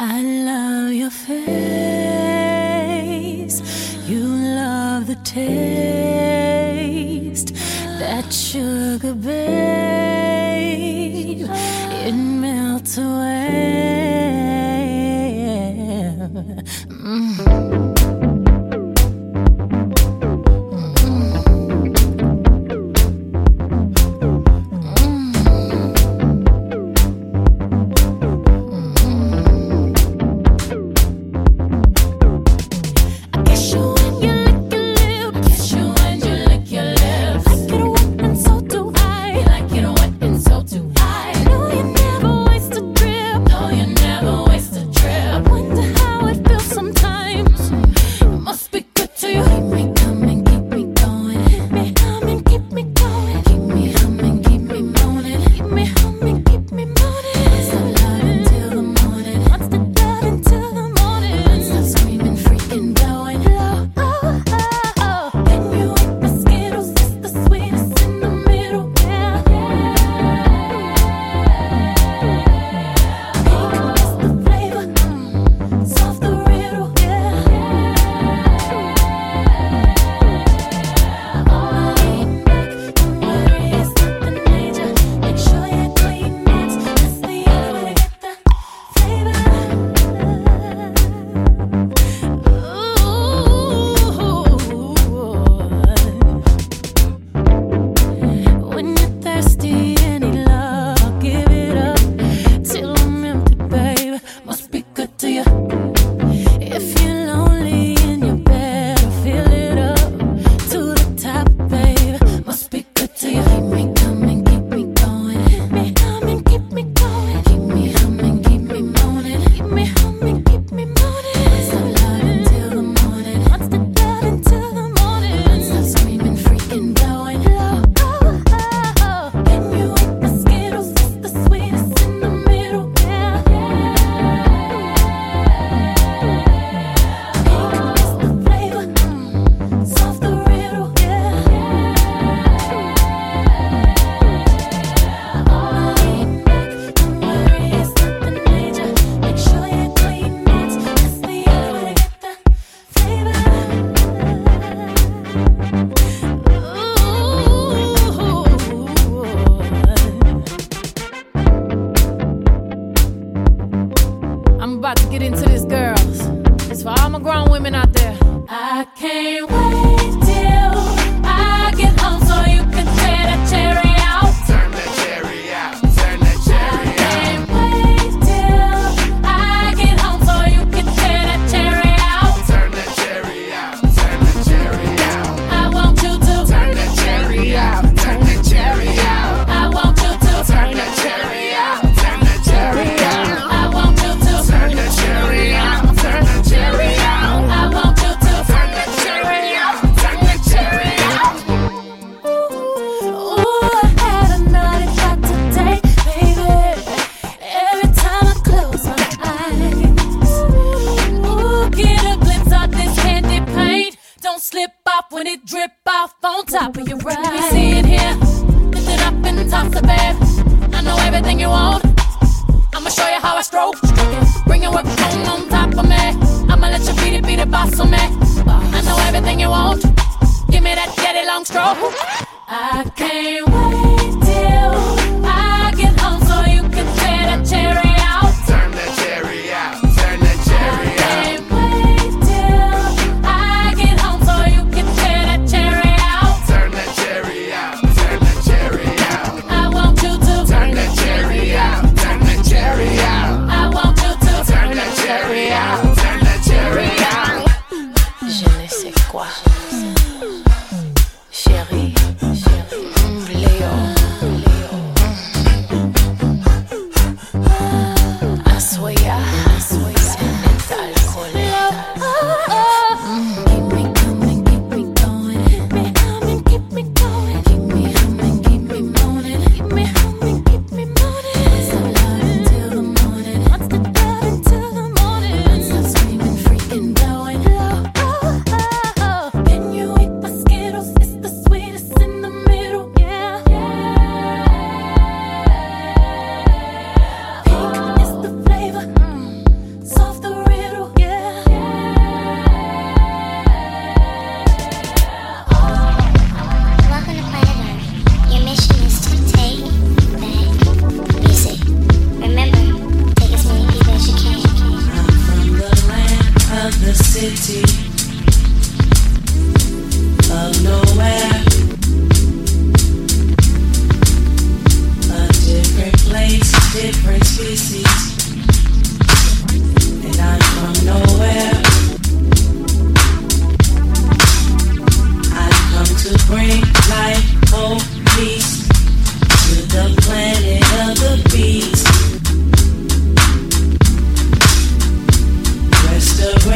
I love your face. You love the taste. That sugar, babe, it melts away. Je ne sais quoi. Chérie,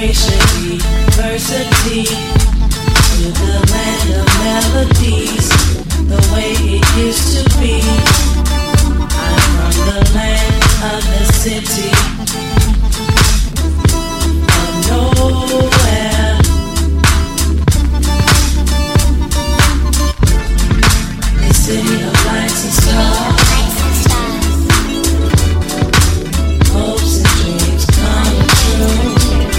vibration, diversity, to the land of melodies, the way it used to be. I'm from the land of the city of nowhere. The city of lights and stars. Hopes and dreams come true.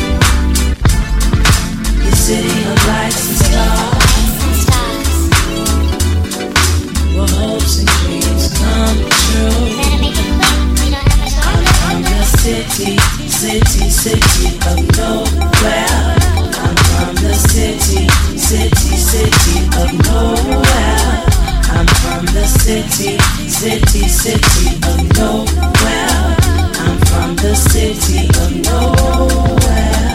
The city of lights and stars. Where hopes and dreams come true. I'm from the city, city, city of nowhere. I'm from the city, city, city of nowhere. I'm from the city, city, city of nowhere. I'm from the city of nowhere.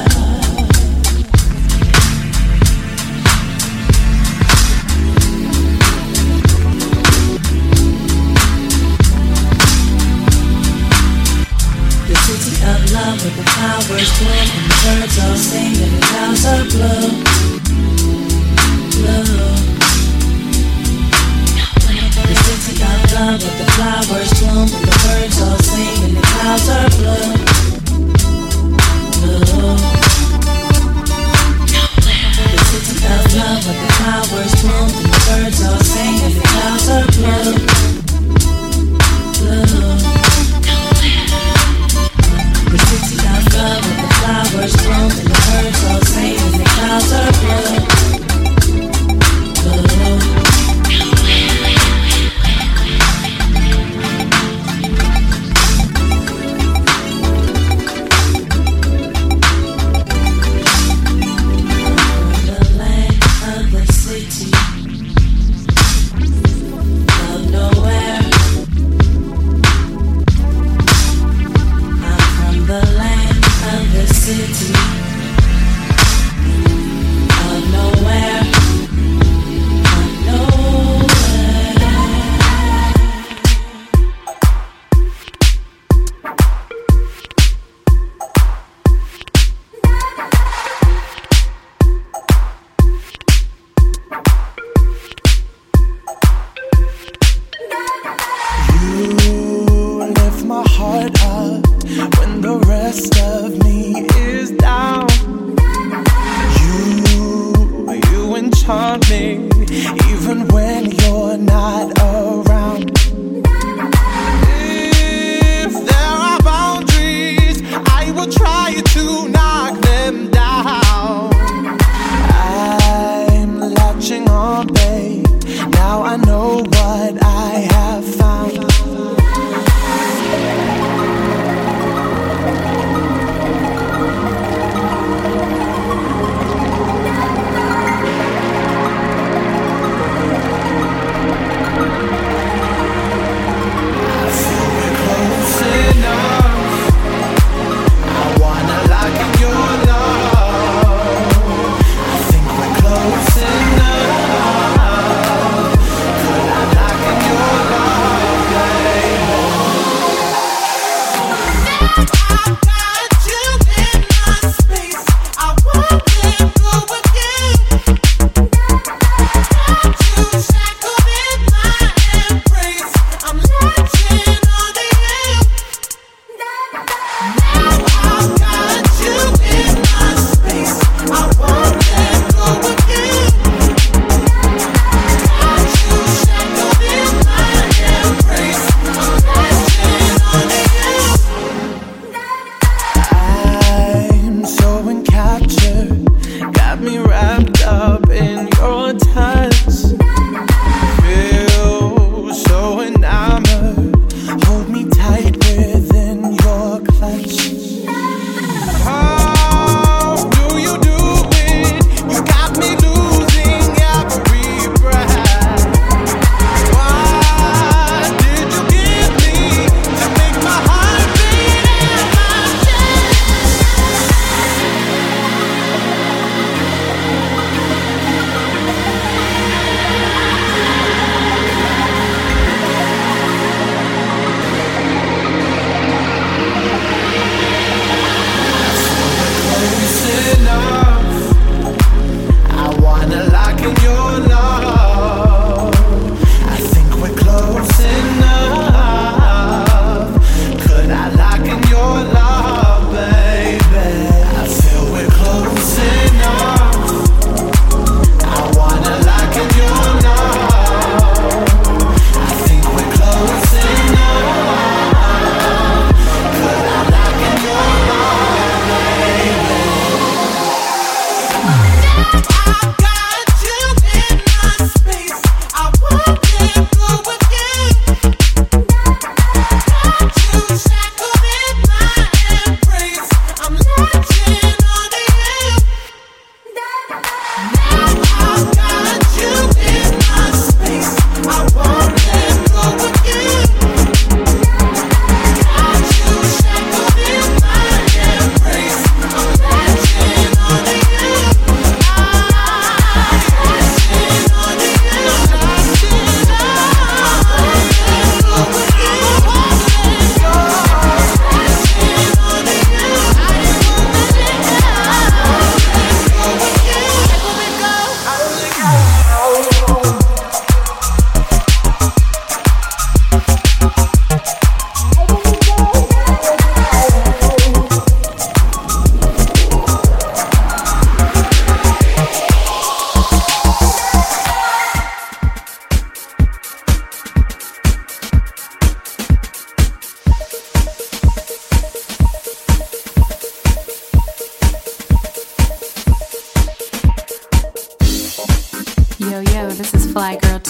The city of love where the flowers bloom and the birds all sing and the clouds are blue. Blue. The city of love where the flowers bloom and the birds all sing and the clouds are blue. Blue. The city of love where the flowers bloom and the birds all sing and the clouds are blue. Blue. The city of love where the flowers bloom and the birds all sing and the clouds are blue. Blue.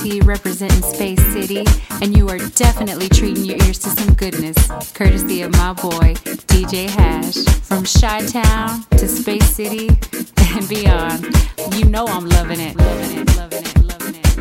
T representing Space City, and you are definitely treating your ears to some goodness, courtesy of my boy, DJ Hash. From Chi-Town to Space City and beyond, you know I'm loving it, loving it, loving it, loving it.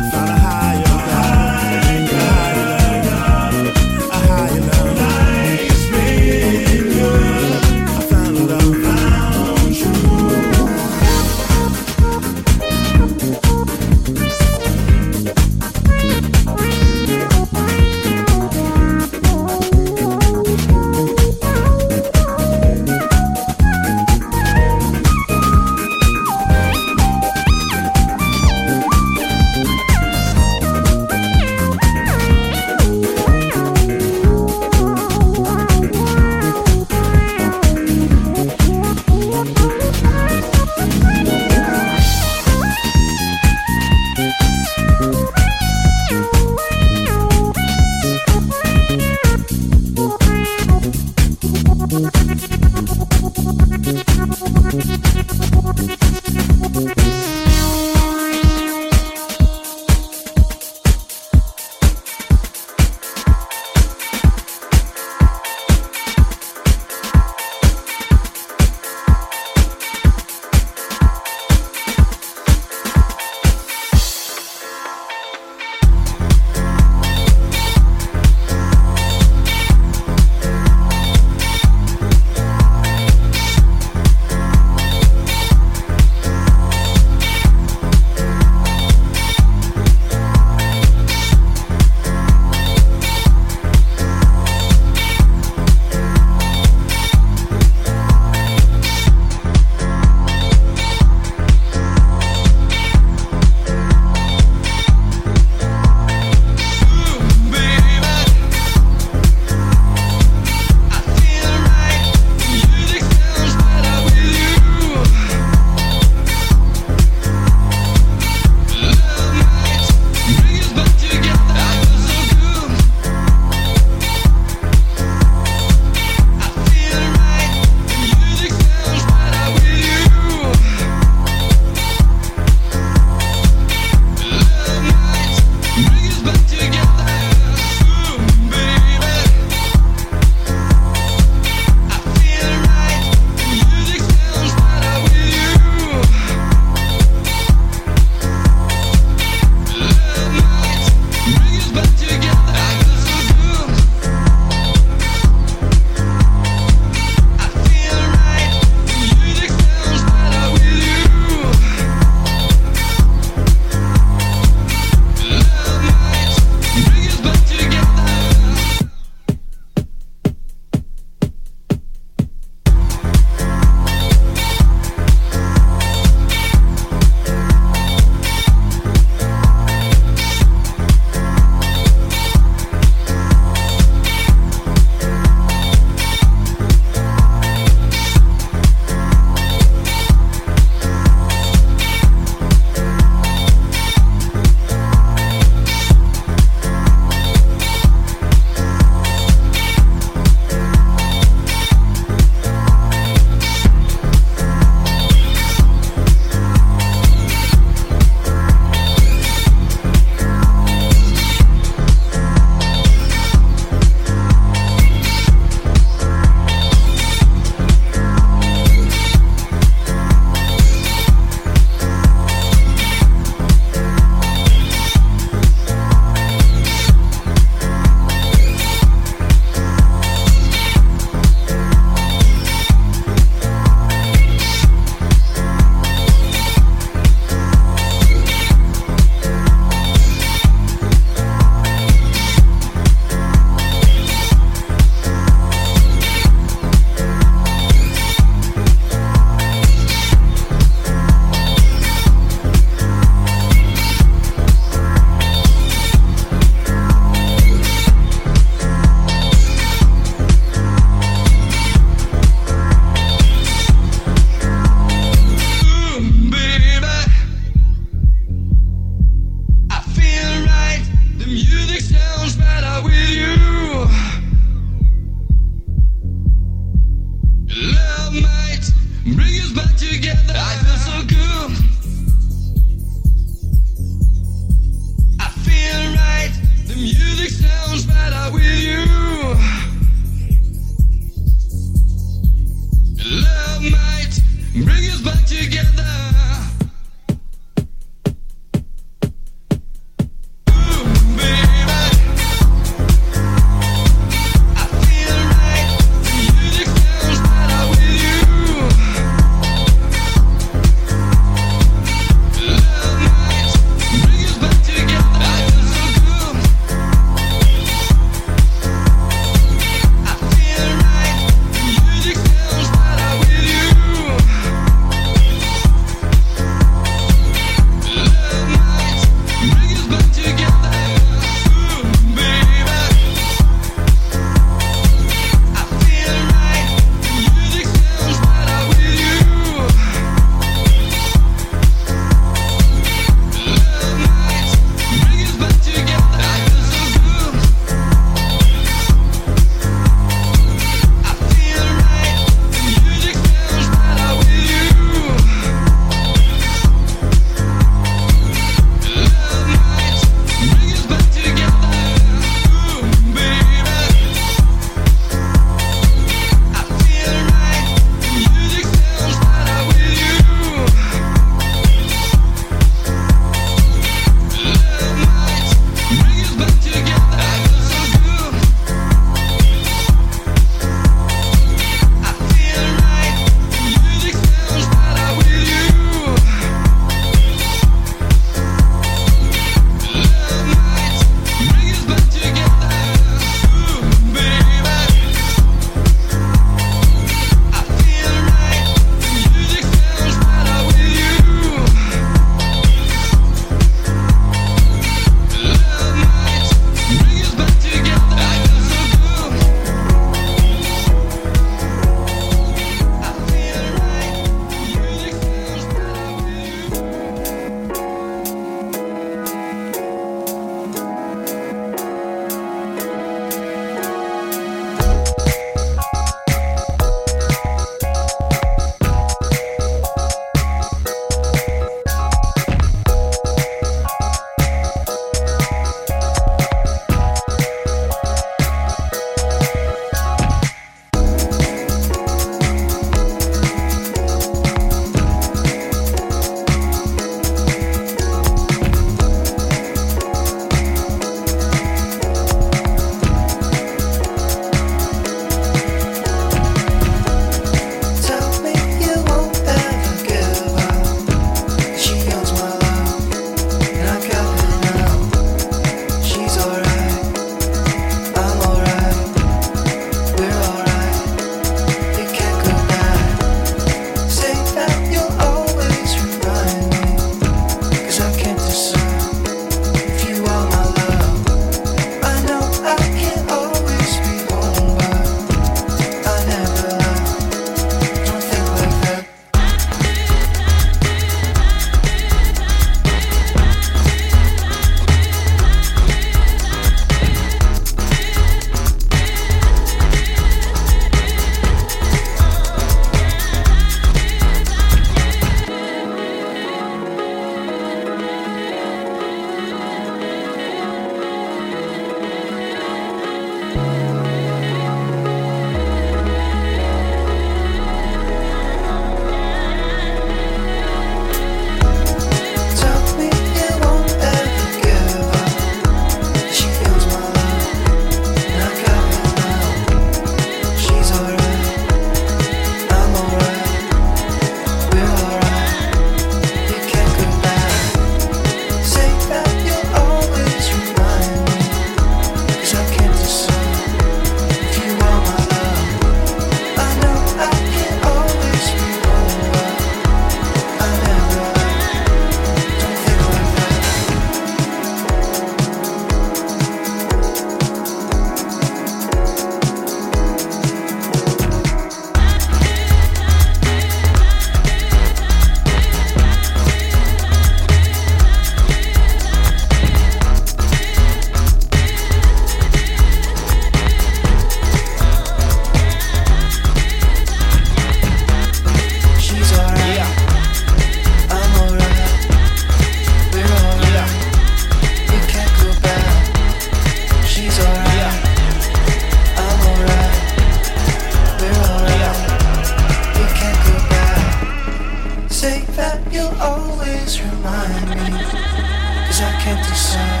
remind me, 'cause I can't decide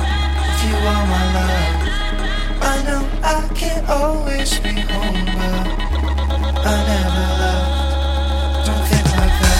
if you are my love. I know I can't always be home, but I never loved. Don't think like that.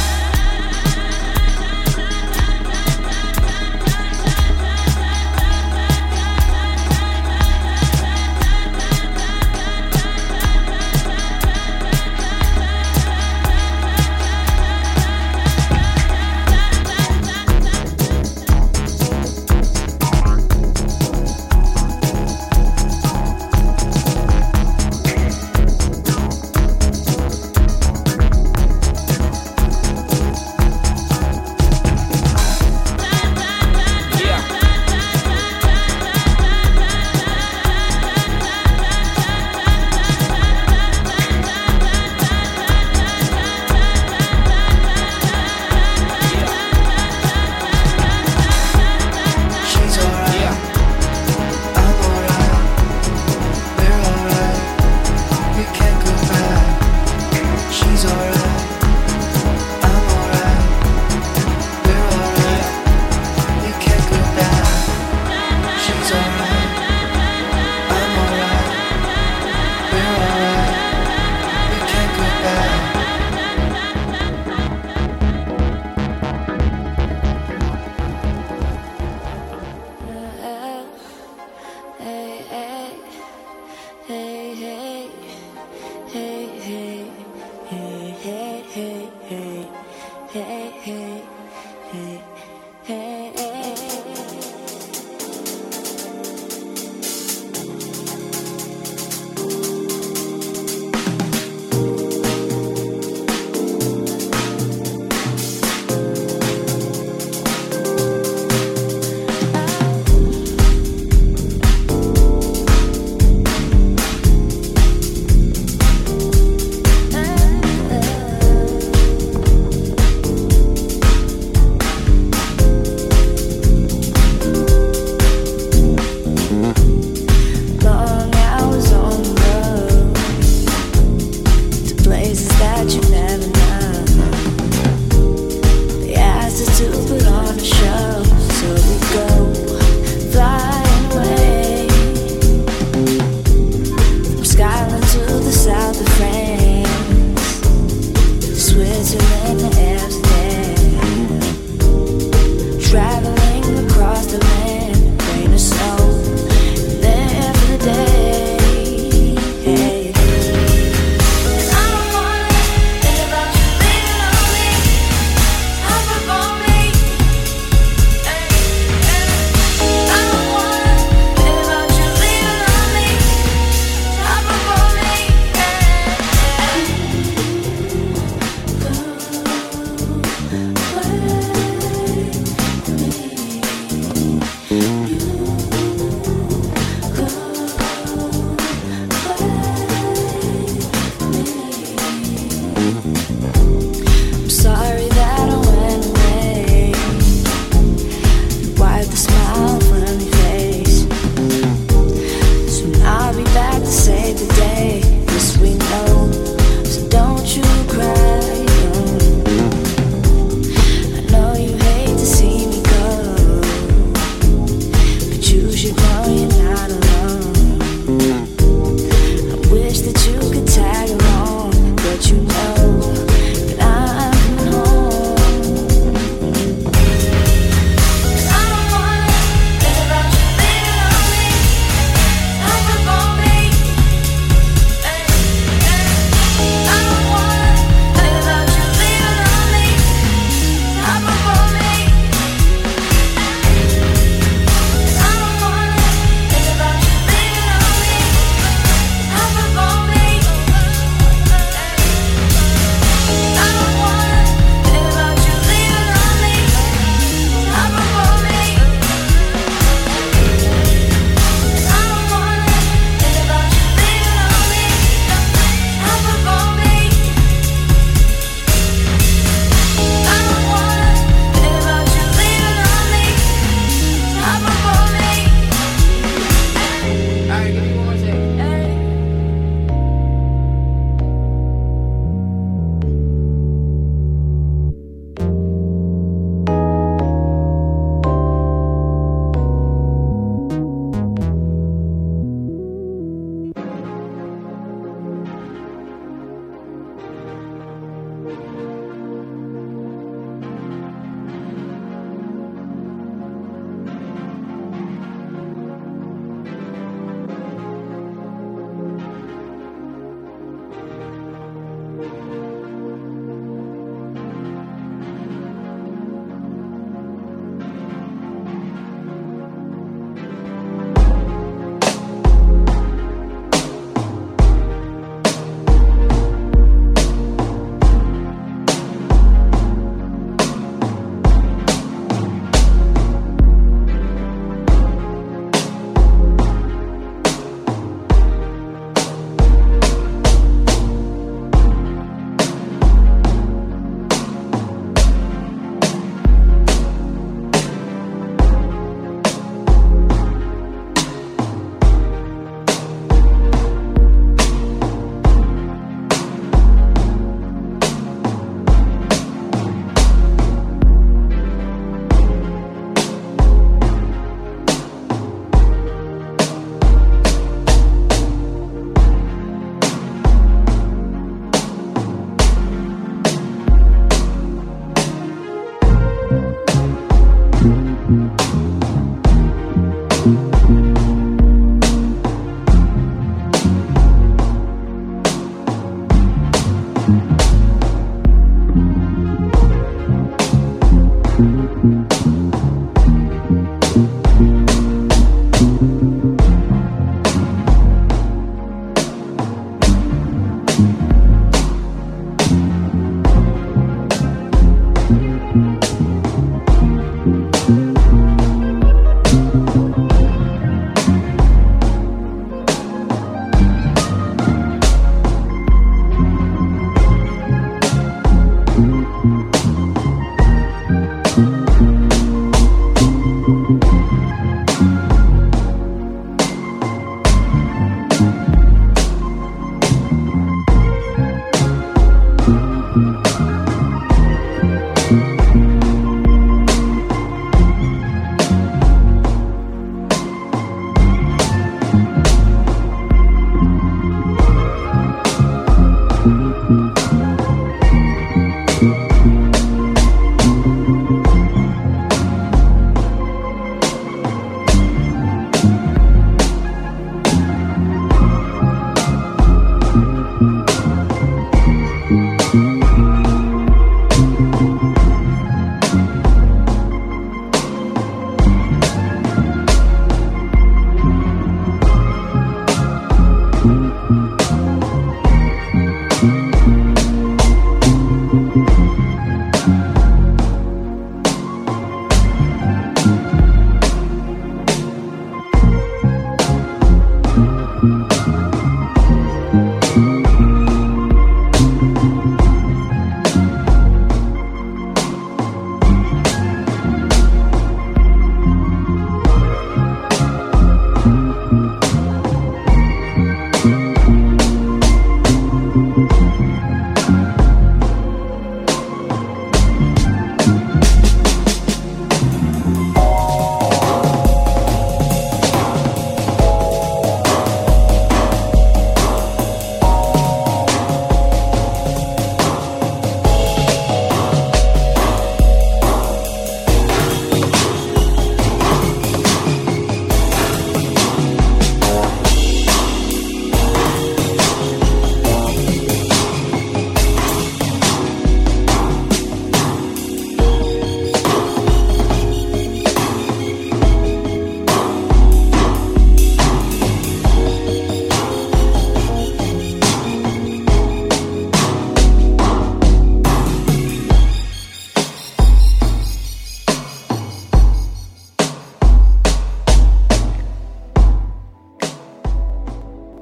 About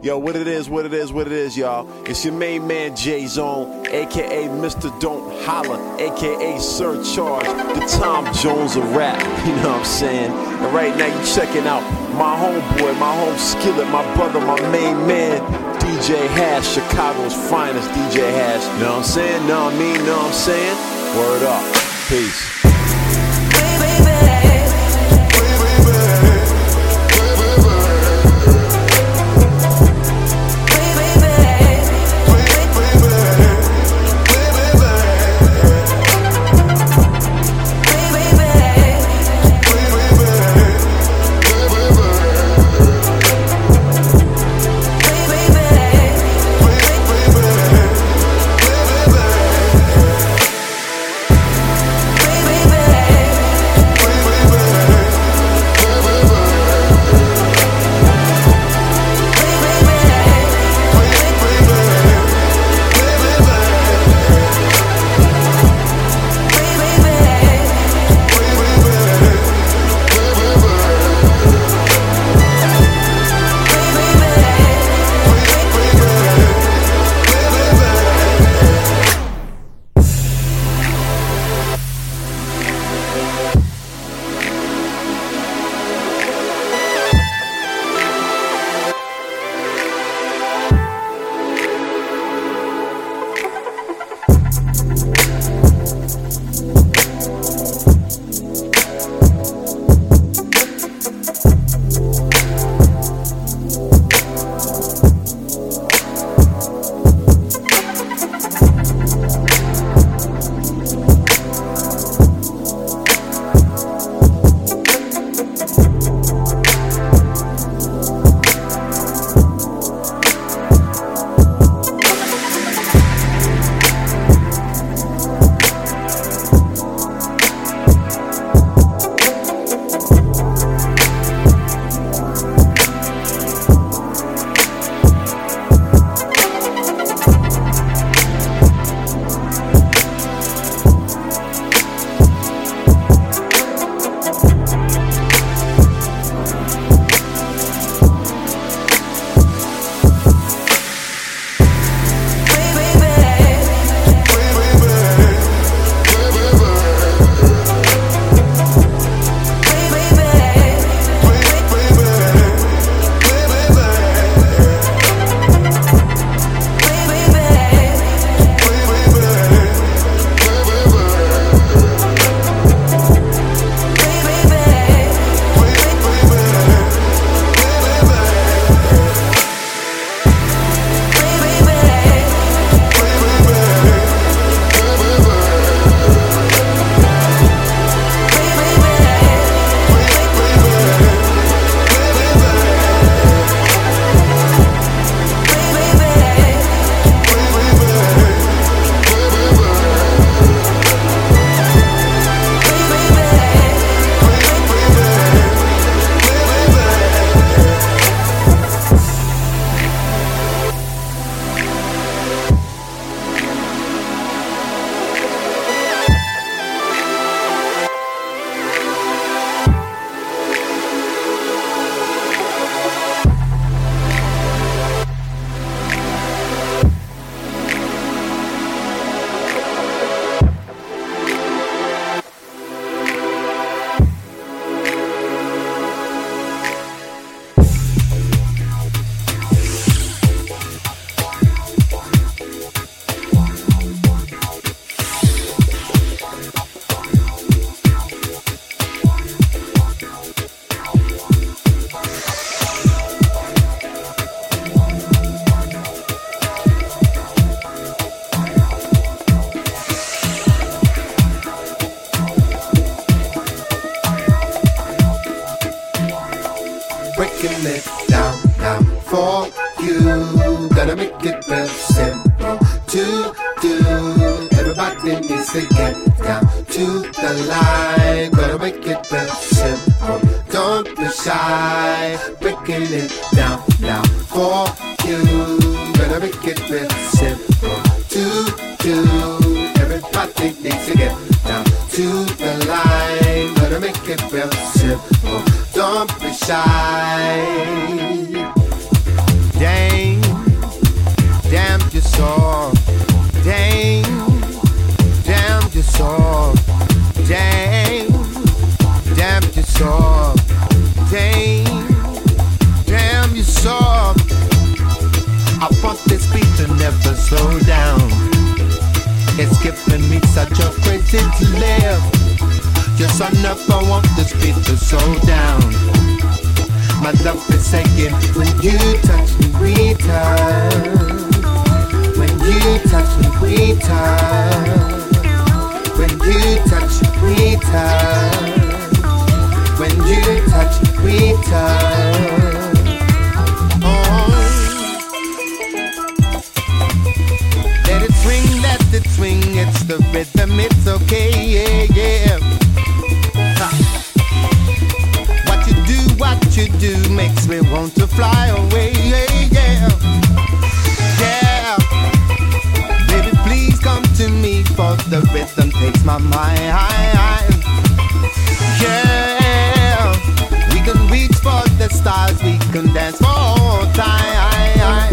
Yo, what it is, y'all. It's your main man, J-Zone, a.k.a. Mr. Don't Holler, a.k.a. Sir Charge, the Tom Jones of rap, you know what I'm saying? And right now you checking out my homeboy, my home skillet, my brother, my main man, DJ Hash, Chicago's finest DJ Hash. Know what I'm saying? Know what I mean? Know what I'm saying? Word up. Peace. breaking it down now for you. Gotta make it real simple to do. Everybody needs to get down to the line. Gotta make it real simple. Don't be shy. Breaking it down now for you. Gotta make it real simple to do. Everybody needs to get down to the line. Gotta make it real simple. Don't be shy. Dang. giving me such a crazy to live. Yes, I never want this beat to slow down. My love is saying, when you touch me, we touch. When you touch me, we touch. When you touch, we touch. When you touch, we touch. Oh. Let it swing, it's the rhythm, it's okay, yeah, yeah. What you do makes me want to fly away, yeah, yeah. Yeah. Baby, please come to me, for the rhythm takes my mind. Yeah. We can reach for the stars, we can dance for all time.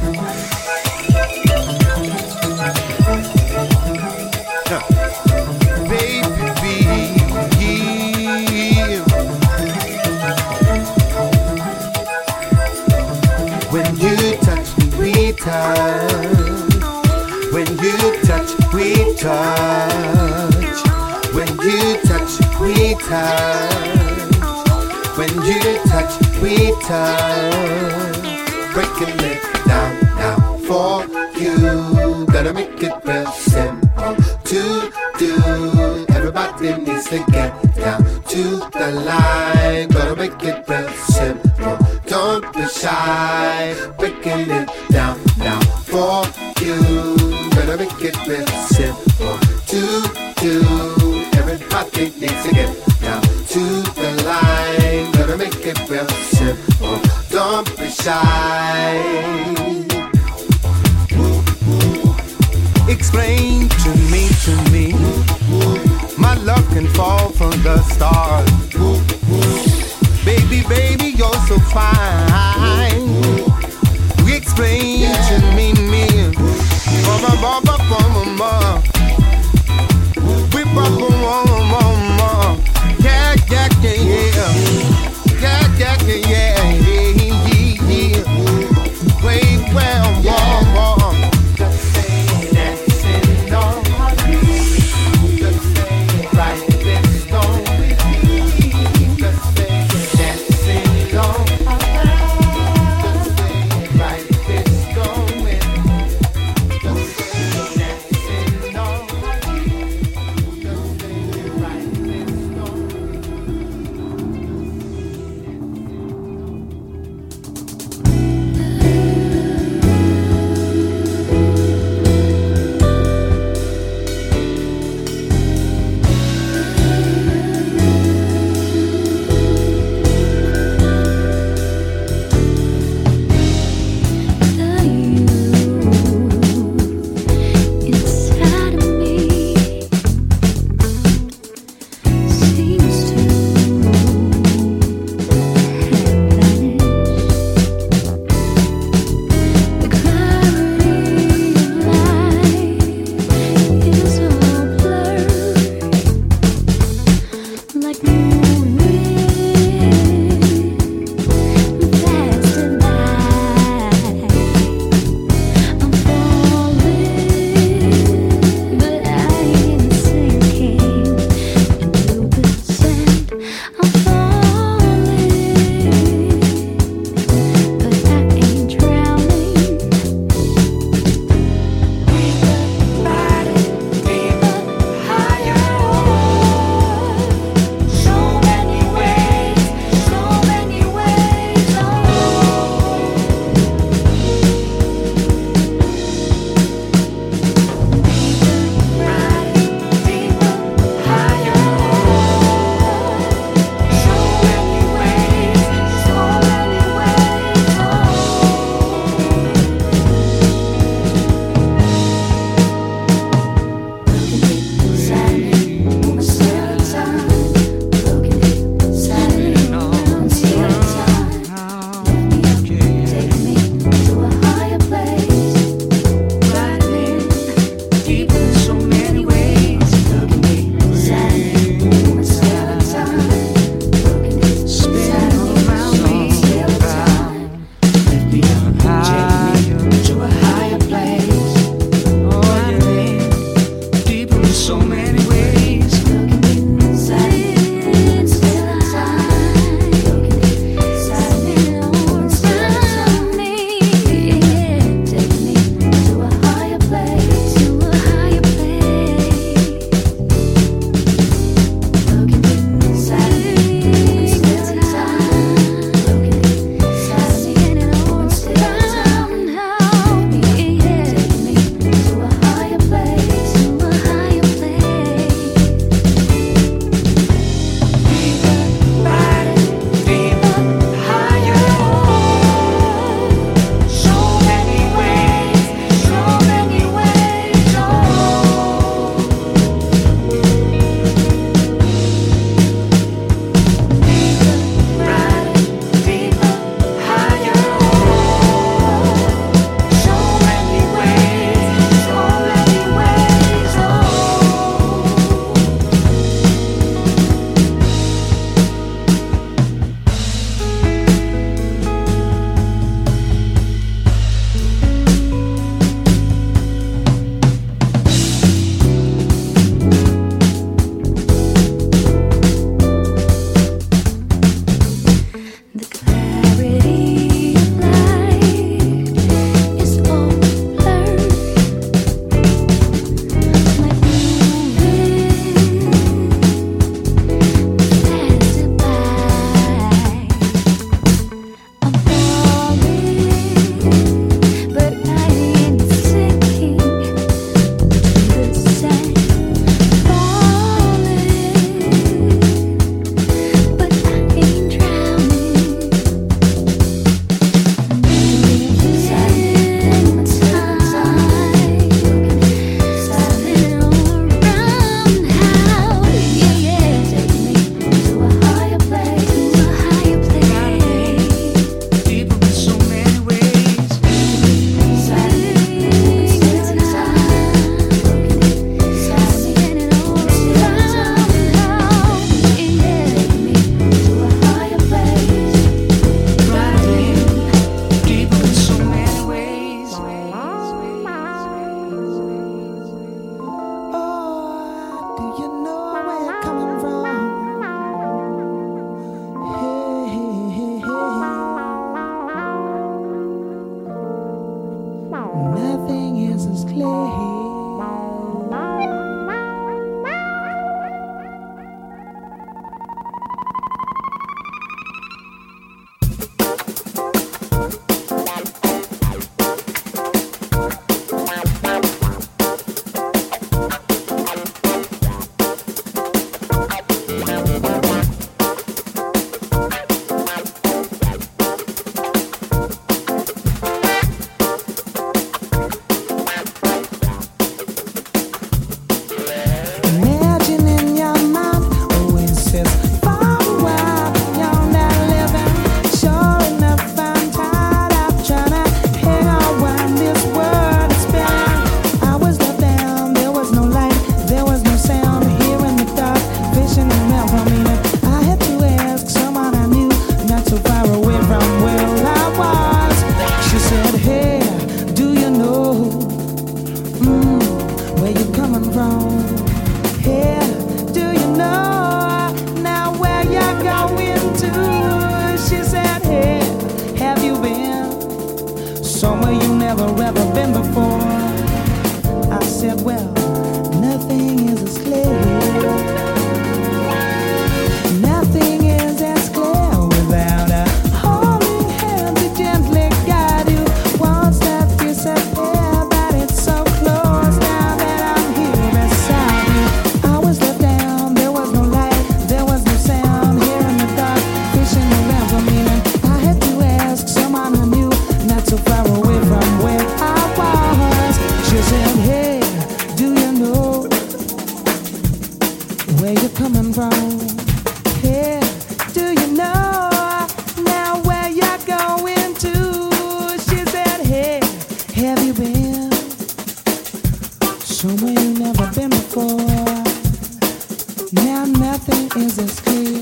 When you touch me, we touch. When you touch, we touch. When you touch, we touch. When you touch, we touch. Breaking it down now for you. Gotta make it real simple to do. Everybody needs to get down to the line. Gotta make it real simple. Don't be shy, breaking it down now for you. Gotta make it real simple to do. Everybody needs to get down to the line. Gotta make it real simple. Don't be shy. Explain to me, my love can fall from the stars. Baby, you're so fine. Explain to me, from? Here, do you know now where you're going to? She said, hey, have you been somewhere you never ever been before? I said, well, nothing is as clear. Nothing is as clear without a holding hand to gently guide you. Once that disappear, but it's so close now that I'm here beside you. I was left down, there was no light, there was no sound. Here in the dark, fishing around for meaning. I had to ask someone I knew, not so far away from where I was. She said, hey, do you know where you're coming from? Hey, do you know now where you're going to? She said, hey, have you been somewhere you never been before? Now nothing is as clear.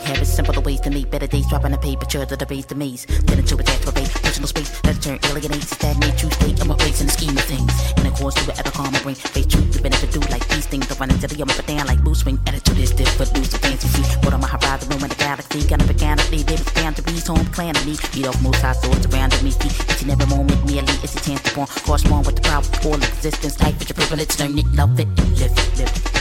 habits, simpler ways to meet better days, dropping a paper, trail to the base, the maze. Then into a dance for base, personal space, let it turn alienates, stagnate, true state, I'm a place in the scheme of things. In accordance to whatever karma bring, face truth, the benefit do like these things. I run into the up and down like boost swing, attitude is different, lose the fancy feet. But on my horizon, room in the galaxy, got up organically, there was boundaries, home clan of me. Beat off most high swords around me, see, each and every moment, merely it's a chance to form, correspond with the power of all existence, life is your privilege, learn it, love it, and live it, live it.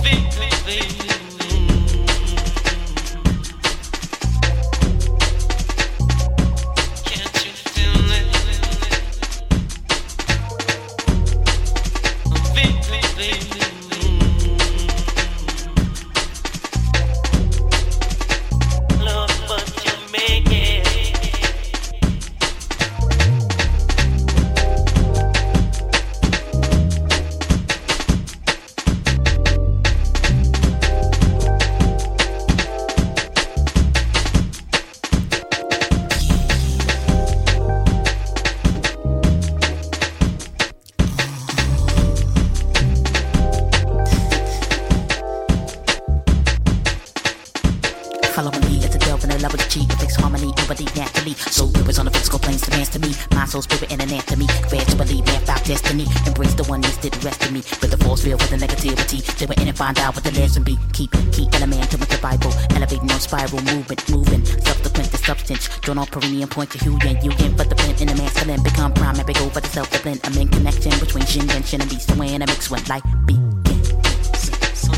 Find out what the lesson be. Keep element to the Bible. Elevating on spiral movement, moving. Subsequent to substance. Drawn on perennial point to Hu Yen. You Yen for the pen in the masculine. Become prime and big over the self-discipline. I'm in connection between Shin and Shin and Beast. So when I mix when life begins.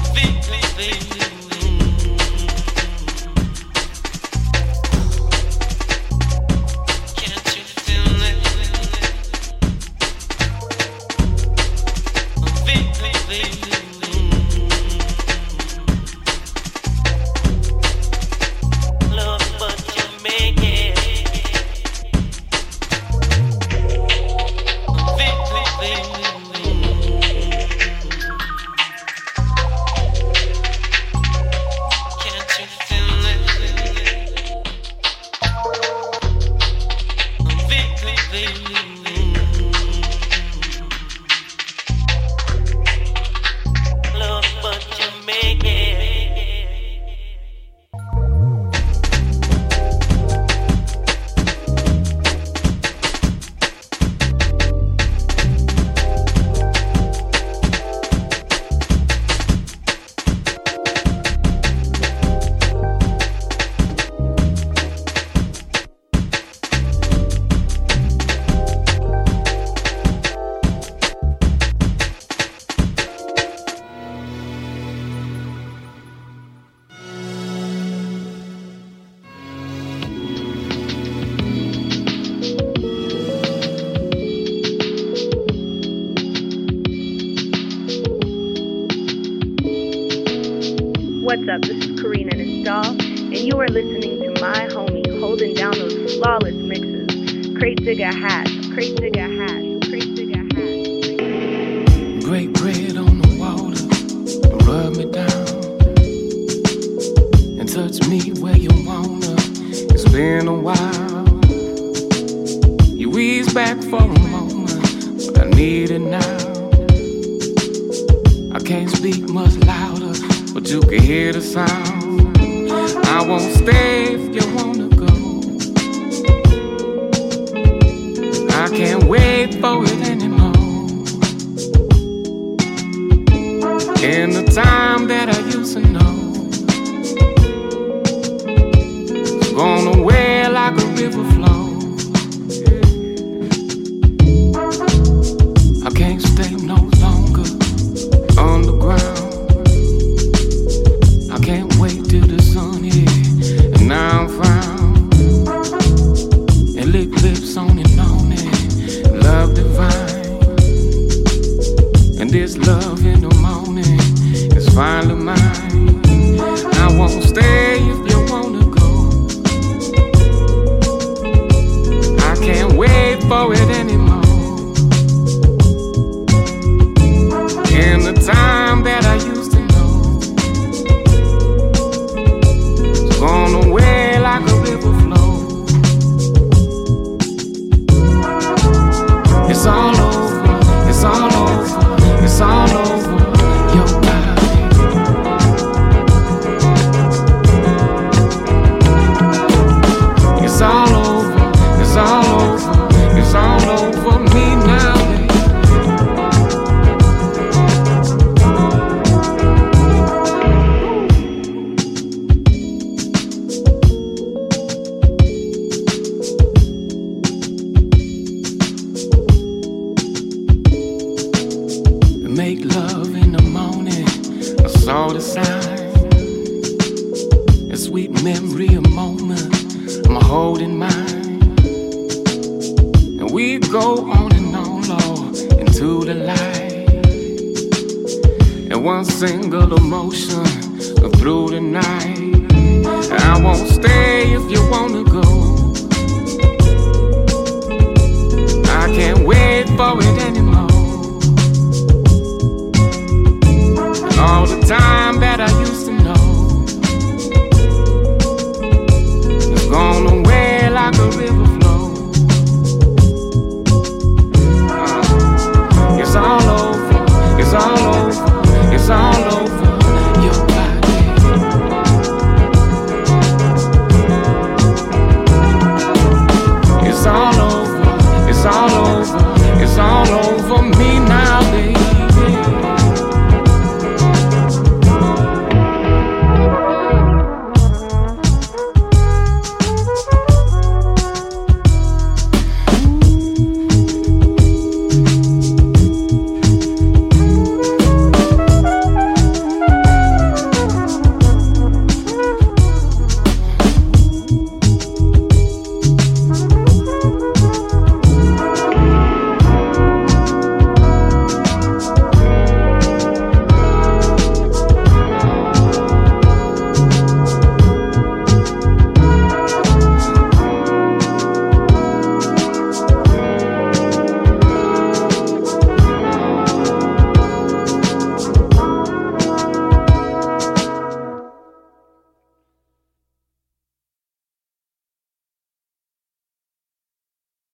What's up? This is Karina Nistal, and you are listening to my homie holding down those flawless mixes. Crate Digger Hash, Crate Digger Hash, Crate Digger Hash. Break bread on the water, rub me down, and touch me where you wanna. It's been a while. You ease back for a moment, but I need it now. I can't speak much louder, but you can hear the sound. I won't stay if you wanna go. I can't wait for it anymore. In the time that I used to know, it's gone away like a river flow. I can't stay no longer underground. I can't wait till the sun hits, and now I'm found. And lick lips on it, love divine. And this love in the morning is finally mine. I won't stay if you wanna go. be a moment I'm holding mine, and we go on and on, Lord, into the light. One single emotion through the night. I won't stay